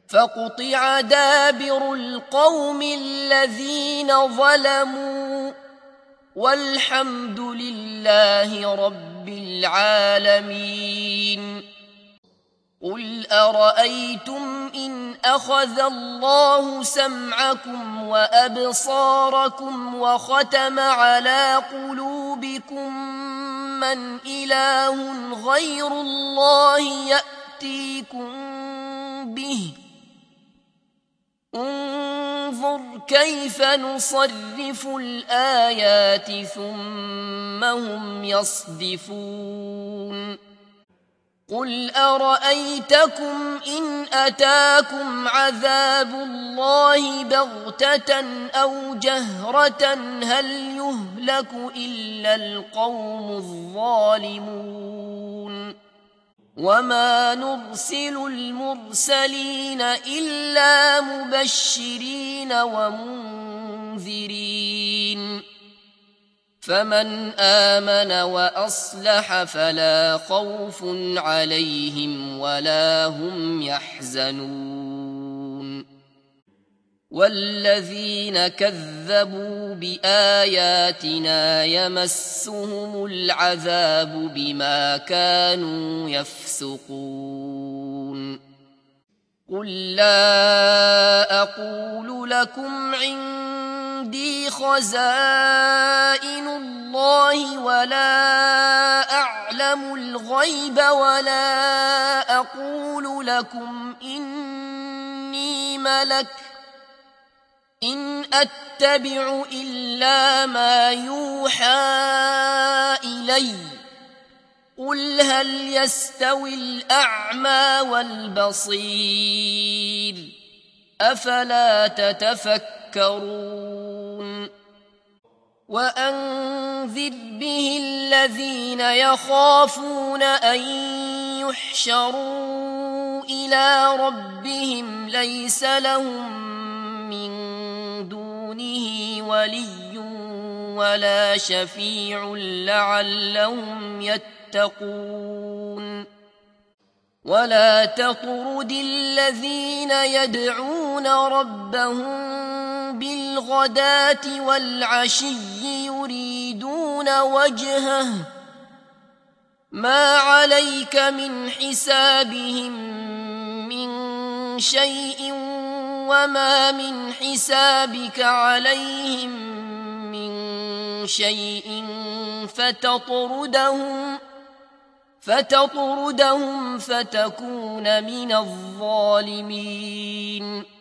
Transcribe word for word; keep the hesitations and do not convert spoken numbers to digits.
فقطع دابر القوم الذين ظلموا والحمد لله رب العالمين. قل أرأيتم إن أخذ الله سمعكم وأبصاركم وختم على قلوبكم من إله غير الله يأتيكم به؟ انظر كيف نصرف الآيات ثم هم يصدفون. قل أرأيتكم إن أتاكم عذاب الله بغتة أو جهرة هل يهلك إلا القوم الظالمون؟ وما نرسل المرسلين إلا مبشرين ومنذرين، فمن آمن وأصلح فلا خوف عليهم ولا هم يحزنون. والذين كذبوا بآياتنا يمسهم العذاب بما كانوا يفسقون. قل لا أقول لكم عندي خزائن الله ولا أعلم الغيب ولا أقول لكم إني ملك إن أتبع إلا ما يوحى إلي. قل هل يستوي الأعمى والبصير أفلا تتفكرون. وأنذر به الذين يخافون أن يحشروا إلى ربهم ليس لهم من دونه ولي ولا شفيع لعلهم يتقون. ولا تطرد الذين يدعون ربهم بالغداة والعشي يريدون وجهه ما عليك من حسابهم من شيء وما من حسابك عليهم من شيء فتطردهم فتطردهم فتكون من الظالمين.